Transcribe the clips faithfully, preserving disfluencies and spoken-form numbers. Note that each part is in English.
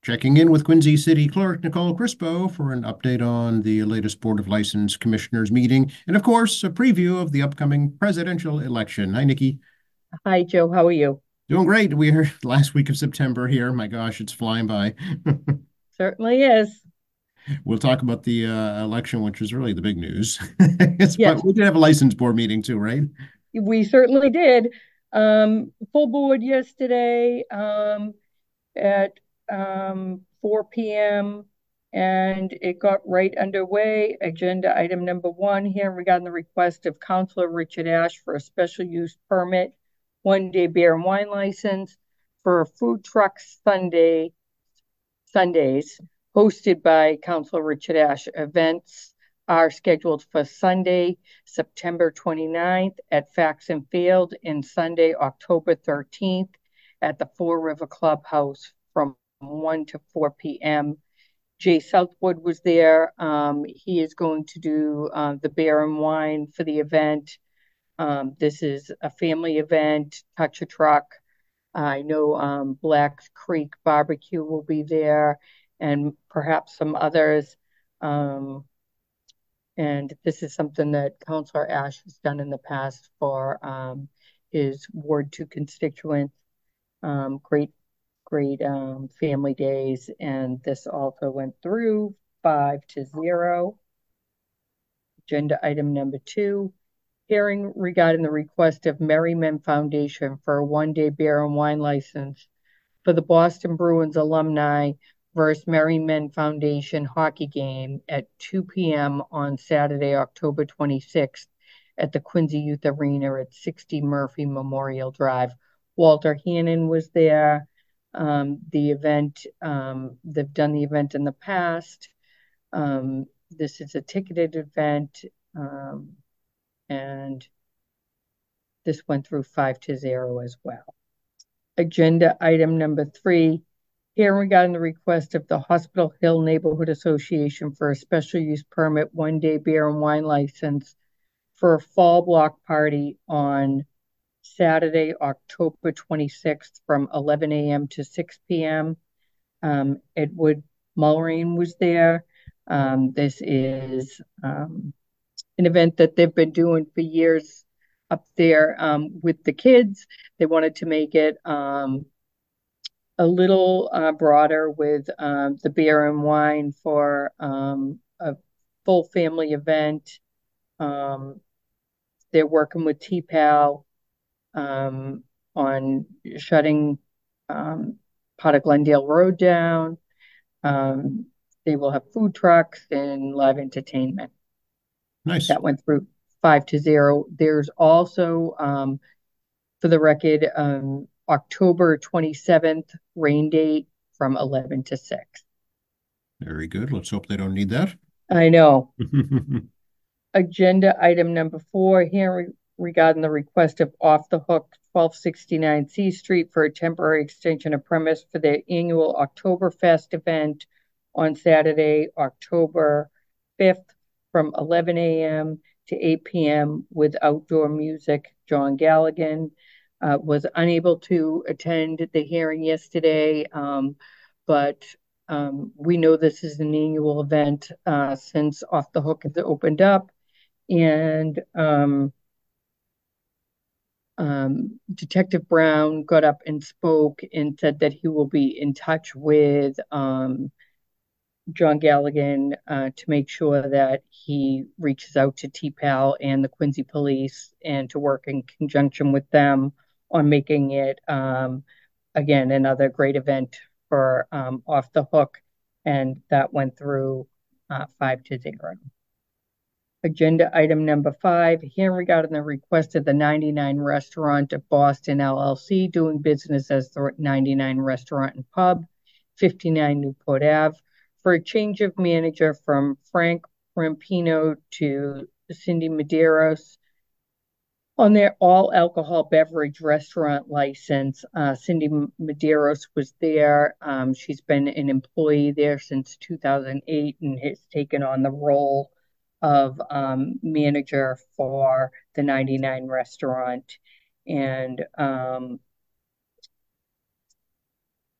Checking in with Quincy City Clerk Nicole Crispo for an update on the latest Board of License Commissioners meeting, and of course, a preview of the upcoming presidential election. Hi, Nikki. Hi, Joe. How are you? Doing great. We're last week of September here. My gosh, it's flying by. Certainly is. We'll talk about the uh, election, which is really the big news. It's, but Yes, we did have a license board meeting too, right? we certainly did. Um, full board yesterday um, at um, four p m and it got right underway. Agenda item number one here regarding the request of Councilor Richard Ash for a special use permit, one day beer and wine license for a food truck Sunday Sundays hosted by Councilor Richard Ash. Events are scheduled for Sunday, September twenty-ninth at Faxon Field and Sunday, October thirteenth at the Four River Clubhouse from one to four p m. Jay Southwood was there. Um, he is going to do uh, the beer and wine for the event. Um, this is a family event, touch a truck. I know um, Black Creek Barbecue will be there and perhaps some others. Um, and this is something that Councilor Ash has done in the past for um, his Ward two constituents. Um, great, great um, family days. And this also went through five to zero. Agenda item number two, hearing regarding the request of Merry Men Foundation for a one-day beer and wine license for the Boston Bruins alumni versus Merry Men Foundation hockey game at two p m on Saturday, October twenty-sixth at the Quincy Youth Arena at sixty Murphy Memorial Drive. Walter Hannon was there. Um, the event, um, they've done the event in the past. Um, this is a ticketed event, um, and this went through five to zero as well. Agenda item number three, hearing regarding the request of the Hospital Hill Neighborhood Association for a special use permit one day beer and wine license for a fall block party on Saturday, October twenty-sixth from eleven a m to six p m. Um, Edward Mulrain was there. Um, this is um, an event that they've been doing for years up there um, with the kids. They wanted to make it um, a little uh, broader with um, the beer and wine for um, a full family event. Um, they're working with T PAL um, on shutting um, part of Glendale Road down. Um, they will have food trucks and live entertainment. Nice. That went through five to zero. There's also, um, for the record, um, October twenty-seventh rain date from eleven to six. Very good. Let's hope they don't need that. I know. Agenda item number four, hearing regarding the request of Off the Hook twelve sixty-nine C Street for a temporary extension of premise for their annual Oktoberfest event on Saturday, October fifth from eleven a m to eight p m with outdoor music. John Galligan uh, was unable to attend the hearing yesterday, um, but um, we know this is an annual event uh, since Off the Hook has opened up. And um, um, Detective Brown got up and spoke and said that he will be in touch with um, John Galligan uh, to make sure that he reaches out to T PAL and the Quincy Police and to work in conjunction with them on making it, um, again, another great event for um, Off the Hook. And that went through uh, five to zero. Agenda item number five, hearing regarding the request of the ninety-nine Restaurant of Boston L L C doing business as the ninety-nine Restaurant and Pub, fifty-nine Newport Ave, for a change of manager from Frank Rampino to Cindy Medeiros on their all alcohol beverage restaurant license. Uh, Cindy Medeiros was there. Um, she's been an employee there since two thousand eight and has taken on the role of um, manager for the ninety-nine restaurant. And um,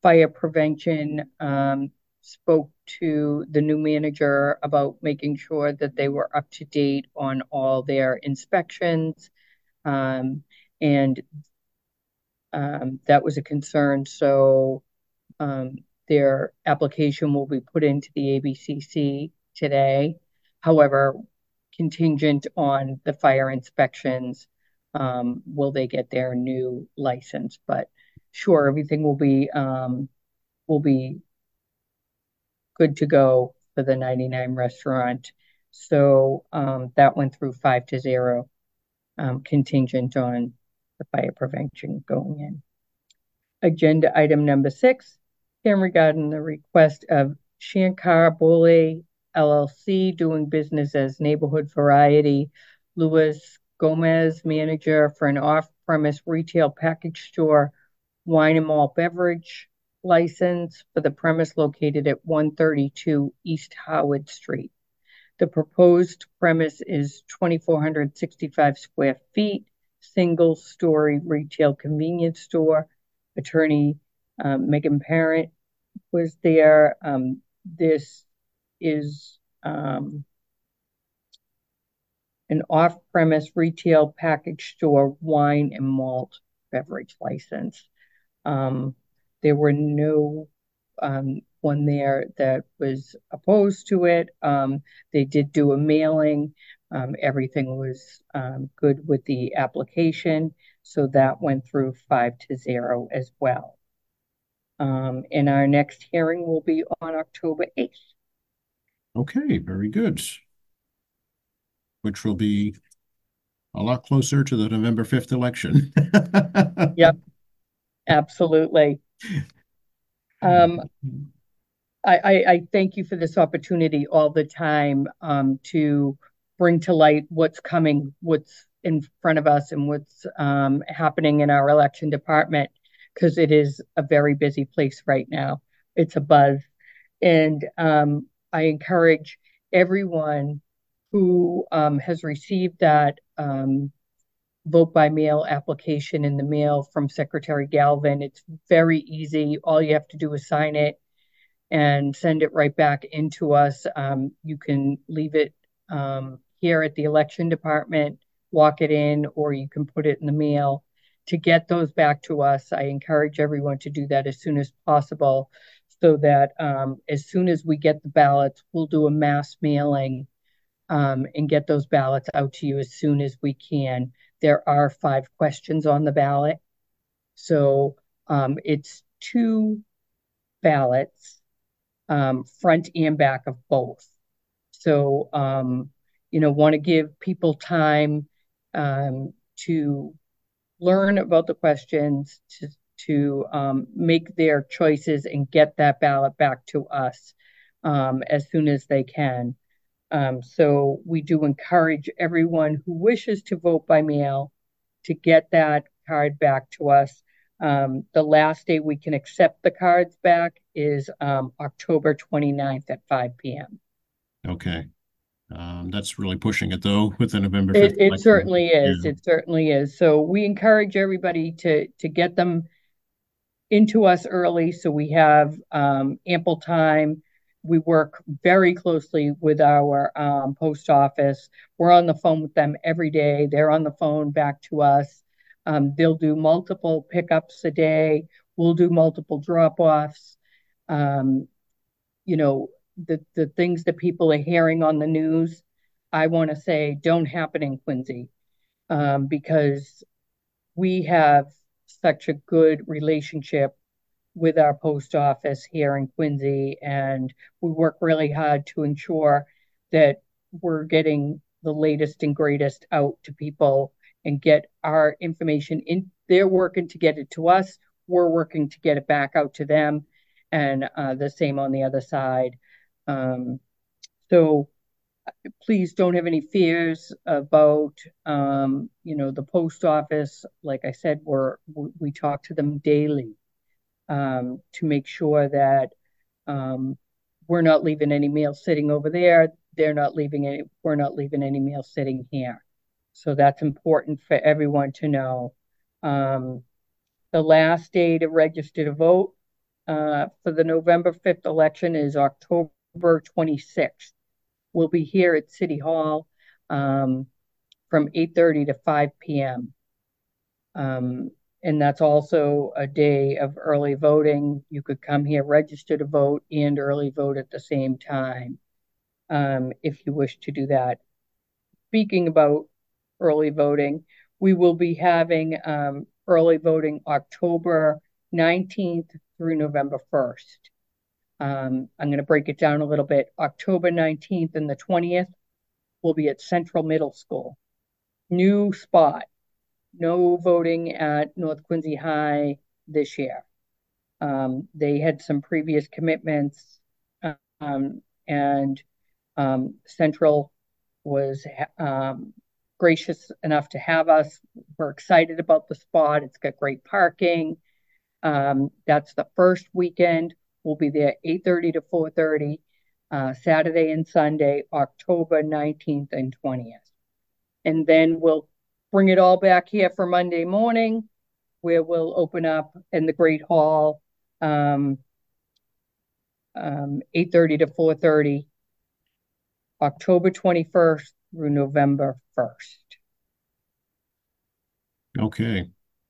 fire prevention um, spoke to the new manager about making sure that they were up to date on all their inspections. Um, and um, that was a concern. So um, their application will be put into the A B C C today. However, contingent on the fire inspections, um, will they get their new license? But sure, everything will be um, will be good to go for the ninety-nine restaurant. So um, that went through five to zero, um, contingent on the fire prevention going in. Agenda item number six, hearing regarding the request of Shankar Bole L L C doing business as Neighborhood Variety, Luis Gomez, manager for an off-premise retail package store, wine and malt beverage license for the premise located at one thirty-two East Howard Street. The proposed premise is two thousand four hundred sixty-five square feet, single-story retail convenience store. Attorney um, Megan Parent was there. Um, this is um, an off-premise retail package store wine and malt beverage license. Um, there were no um, one there that was opposed to it. Um, they did do a mailing. Um, everything was um, good with the application. So that went through five to zero as well. Um, and our next hearing will be on October eighth. Okay, very good. Which will be a lot closer to the November fifth election. Yep, absolutely. Um, I, I, I thank you for this opportunity all the time um, to bring to light what's coming, what's in front of us, and what's um, happening in our election department, because it is a very busy place right now. It's a buzz. And um, I encourage everyone who um, has received that um, vote by mail application in the mail from Secretary Galvin. It's very easy. All you have to do is sign it and send it right back into us. Um, you can leave it um, here at the election department, walk it in, or you can put it in the mail. To get those back to us, I encourage everyone to do that as soon as possible so that um, as soon as we get the ballots, we'll do a mass mailing um, and get those ballots out to you as soon as we can. There are five questions on the ballot. So um, it's two ballots, um, front and back of both. So, um, you know, want to give people time um, to learn about the questions, to, to um, make their choices and get that ballot back to us um, as soon as they can. Um, so we do encourage everyone who wishes to vote by mail to get that card back to us. Um, the last day we can accept the cards back is um, October twenty-ninth at five p m Okay. Um, that's really pushing it though with the November It, fifth it election. certainly is. Yeah. It certainly is. So we encourage everybody to to get them into us early so we have um, ample time. We work very closely with our um, post office. We're on the phone with them every day. They're on the phone back to us. Um, they'll do multiple pickups a day. We'll do multiple drop offs. Um, you know, the, the things that people are hearing on the news, I want to say don't happen in Quincy um, because we have such a good relationship with our post office here in Quincy, and we work really hard to ensure that we're getting the latest and greatest out to people and get our information in. They're working to get it to us. We're working to get it back out to them, and uh, the same on the other side. Um, so please don't have any fears about um, you know the post office. Like I said, we're we talk to them daily um, to make sure that um, we're not leaving any mail sitting over there. They're not leaving any. We're not leaving any mail sitting here. So that's important for everyone to know. Um, the last day to register to vote uh, for the November fifth election is October twenty-sixth. We'll be here at City Hall um, from eight thirty to five p m Um, and that's also a day of early voting. You could come here, register to vote, and early vote at the same time um, if you wish to do that. Speaking about early voting, we will be having um, early voting October nineteenth through November first. Um, I'm going to break it down a little bit. October nineteenth and the twentieth will be at Central Middle School. New spot. No voting at North Quincy High this year. Um, they had some previous commitments, um, and um, Central was um, gracious enough to have us. We're excited about the spot. It's got great parking. Um, that's the first weekend. We'll be there eight thirty to four thirty, uh, Saturday and Sunday, October nineteenth and twentieth. And then we'll bring it all back here for Monday morning, where we'll open up in the Great Hall, um, um, eight thirty to four thirty, October twenty-first through November first. Okay.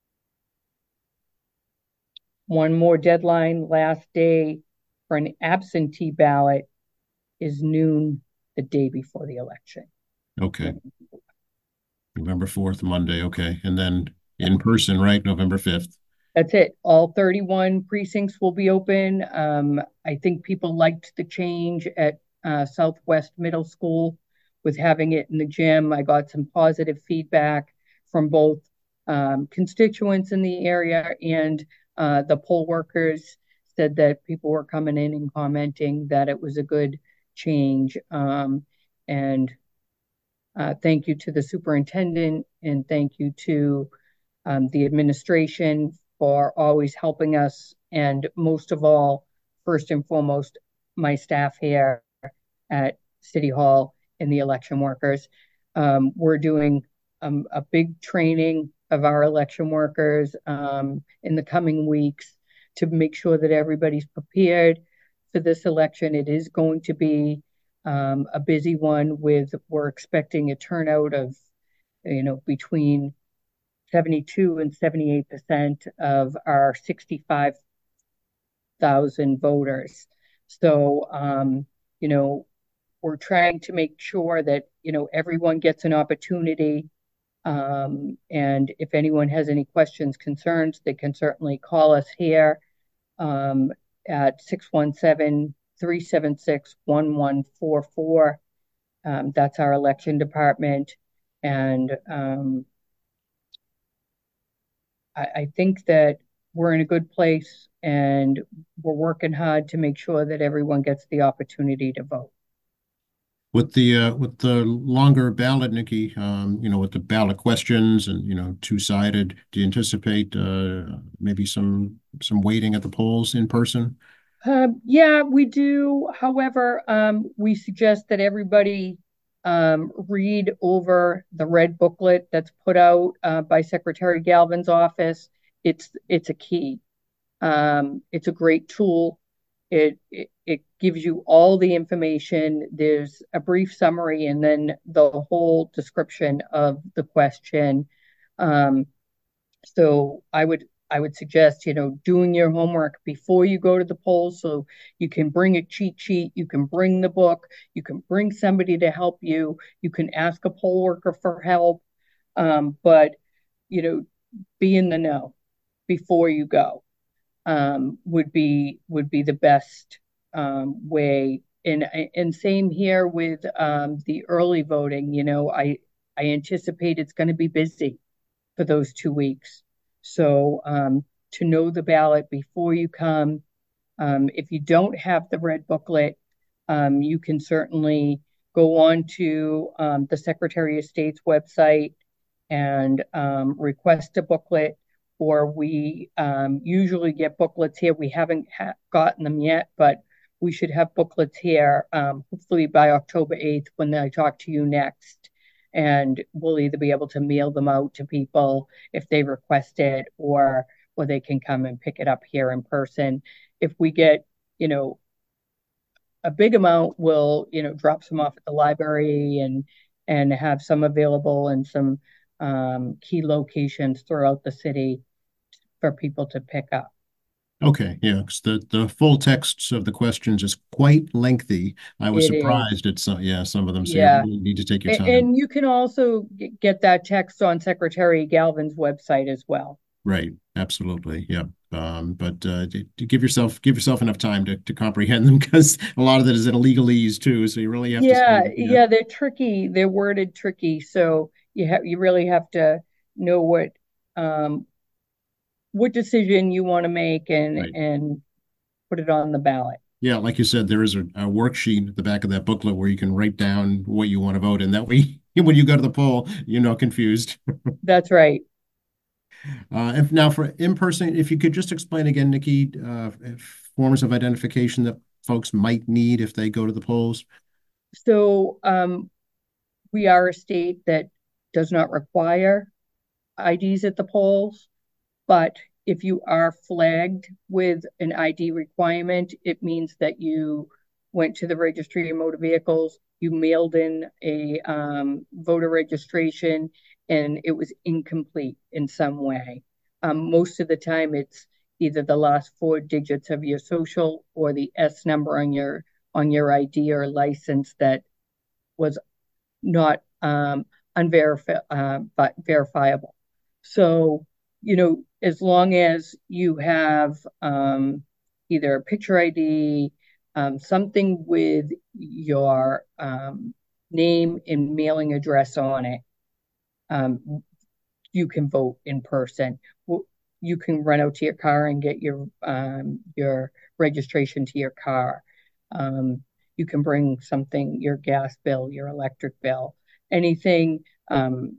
One more deadline, last day for an absentee ballot is noon the day before the election. Okay. November fourth, Monday. Okay. And then in person, right? November fifth. That's it. All thirty-one precincts will be open. Um, I think people liked the change at uh, Southwest Middle School with having it in the gym. I got some positive feedback from both um, constituents in the area and uh, the poll workers said that people were coming in and commenting that it was a good change. Um, and uh, thank you to the superintendent and thank you to um, the administration for always helping us. And most of all, first and foremost, my staff here at City Hall and the election workers. Um, we're doing um, a big training of our election workers um, in the coming weeks to make sure that everybody's prepared for this election. It is going to be um, a busy one with, we're expecting a turnout of, you know, between seventy-two and seventy-eight percent of our sixty-five thousand voters. So, um, you know, we're trying to make sure that, you know, everyone gets an opportunity. Um, and if anyone has any questions, concerns, they can certainly call us here um, at six one seven, three seven six, one one four four. Um, that's our election department. And um, I, I think that we're in a good place and we're working hard to make sure that everyone gets the opportunity to vote. With the uh, with the longer ballot, Nikki, um, you know, with the ballot questions and you know, two-sided, do you anticipate uh, maybe some some waiting at the polls in person? Um, yeah, we do. However, um, we suggest that everybody um, read over the red booklet that's put out uh, by Secretary Galvin's office. It's it's a key. Um, it's a great tool. It, it it gives you all the information. There's a brief summary and then the whole description of the question. Um, so I would I would suggest, you know, doing your homework before you go to the polls. So you can bring a cheat sheet, you can bring the book, you can bring somebody to help you, you can ask a poll worker for help. Um, but you know, be in the know before you go um, would be would be the best um, way. And and same here with um, the early voting. You know, I I anticipate it's going to be busy for those two weeks. So um, to know the ballot before you come, um, if you don't have the red booklet, um, you can certainly go on to um, the Secretary of State's website and um, request a booklet, or we um, usually get booklets here. We haven't ha- gotten them yet, but we should have booklets here um, hopefully by October eighth when I talk to you next. And we'll either be able to mail them out to people if they request it, or or they can come and pick it up here in person. if we get, you know, a big amount, we'll, you know, drop some off at the library and and have some available in some um, key locations throughout the city for people to pick up. Okay, yeah, 'cause the the full texts of the questions is quite lengthy. I was It is, surprised at some, yeah, some of them. So you yeah. really need to take your A- time. And you can also get that text on Secretary Galvin's website as well. Right, absolutely, yeah. Um, but uh, to, to give yourself give yourself enough time to to comprehend them because a lot of that is in a legalese too. So you really have to Yeah, spend, yeah, yeah, they're tricky. They're worded tricky, so you have you really have to know what um what decision you want to make and right. and put it on the ballot. Yeah, like you said, there is a, a worksheet at the back of that booklet where you can write down what you want to vote, and that way, when you go to the poll, you're not confused. That's right. Uh, if now for in-person, if you could just explain again, Nikki, uh, forms of identification that folks might need if they go to the polls. So um, we are a state that does not require I Ds at the polls, but if you are flagged with an I D requirement, it means that you went to the registry of motor vehicles, you mailed in a um, voter registration, and it was incomplete in some way. Um, most of the time, it's either the last four digits of your social or the S number on your on your I D or license that was not um, unverifiable, uh, but verifiable. So, you know, as long as you have um, either a picture I D, um, something with your um, name and mailing address on it, um, you can vote in person. You can run out to your car and get your um, your registration to your car. Um, you can bring something, your gas bill, your electric bill, anything um,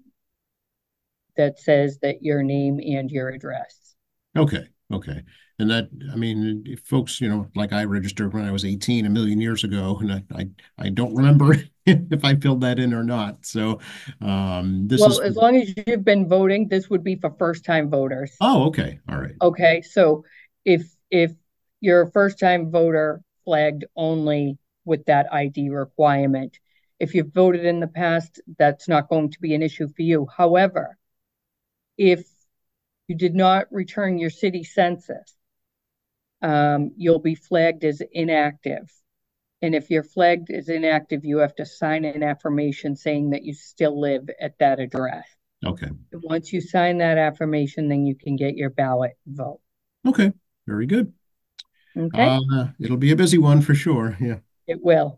that says that your name and your address. Okay, okay. And that, I mean, if folks, you know, like I registered when I was eighteen a million years ago, and I, I, I don't remember if I filled that in or not. So, um, this Well, is, as long as you've been voting, this would be for first time voters. oh, okay, all right, Okay, so if if you're a first time voter flagged only with that I D requirement, if you've voted in the past, that's not going to be an issue for you. However, if you did not return your city census, um, you'll be flagged as inactive. And if you're flagged as inactive, you have to sign an affirmation saying that you still live at that address. okay, And once you sign that affirmation, then you can get your ballot vote. okay, very good. Okay, Uh, it'll be a busy one for sure. Yeah. it will.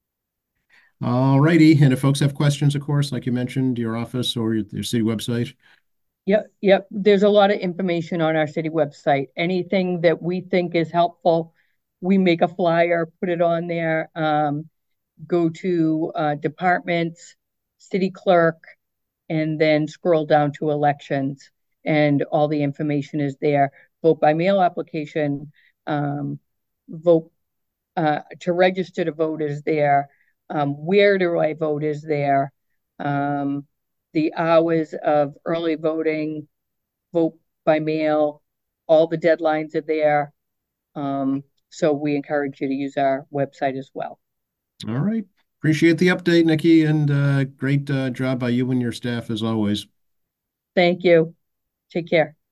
All righty. And if folks have questions, of course, like you mentioned, your office or your, your city website. Yep, yep. There's a lot of information on our city website. Anything that we think is helpful, we make a flyer, put it on there. Um, go to uh, departments, city clerk, and then scroll down to elections, and all the information is there. Vote by mail application, um, vote uh, to register to vote is there. Um, where do I vote is there. Um, the hours of early voting, vote by mail, all the deadlines are there. Um, so we encourage you to use our website as well. All right. Appreciate the update, Nikki, and uh, great uh, job by you and your staff as always. Thank you. Take care.